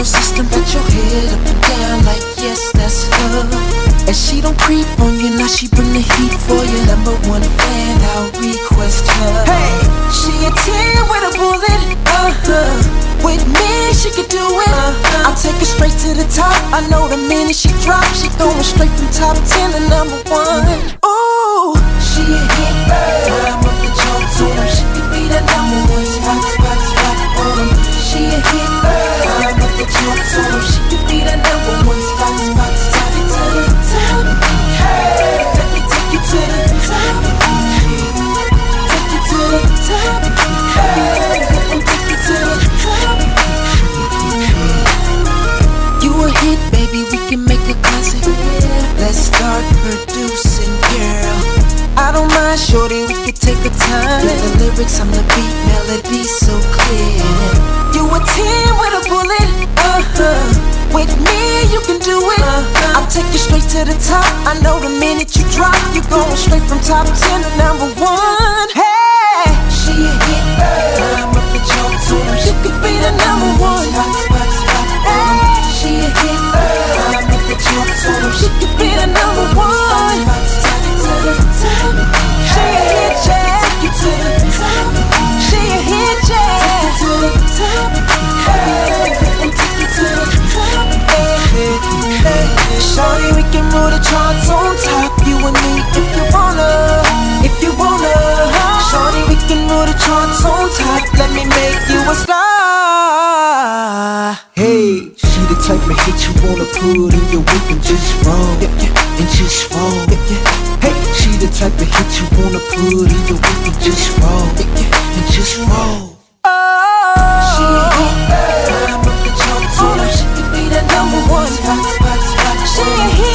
your system, put your head up and down like yes, that's her. And she don't creep on you, now she bring the heat for you. Number one fan, I'll request her. Hey, she a 10 with a bullet, with me, she could do it. I'll take her straight to the top. I know the minute she drops, she going straight from top 10 to number 1. Ooh, she a hit, I'm up the charts on her. She could be the number 1 spot on her. She a hit, I'm up the charts on her. She could be the number 1 spot, top it to the top. Hey, let me take you to the top. Take you to the top. Hey, let me take you to the top. You a hit, baby, we can make a classic. Let's start producing, girl. I don't mind, shorty, we can take our time. Get the lyrics, I'm the beat, melody so clear. You a 10 with a bullet, with me, you can do it. I'll take you straight to the top. I know the minute you drop, you're going straight from top 10 to number 1. Hey, she a hit, I'm up the charts on her. She could be the number 1 spot. Hey, she a hit, I'm up the charts on her. She could be the number 1 spot. She a hit, yeah. Take you to the top. She a hit, yeah. Take you to the top. Hey, take you to the top. Hey, shorty, we can move the charts on top. You and me, if you wanna. Shorty, we can move the charts on top. Let me make you a star. Hey, she the type of hit you wanna put in your whip and just roll, and just roll. Hey, she the type of hit you wanna put in your whip and just roll, and just roll. She a hit, I'm up the charts on her. She could be the number 1 spot. She a hit.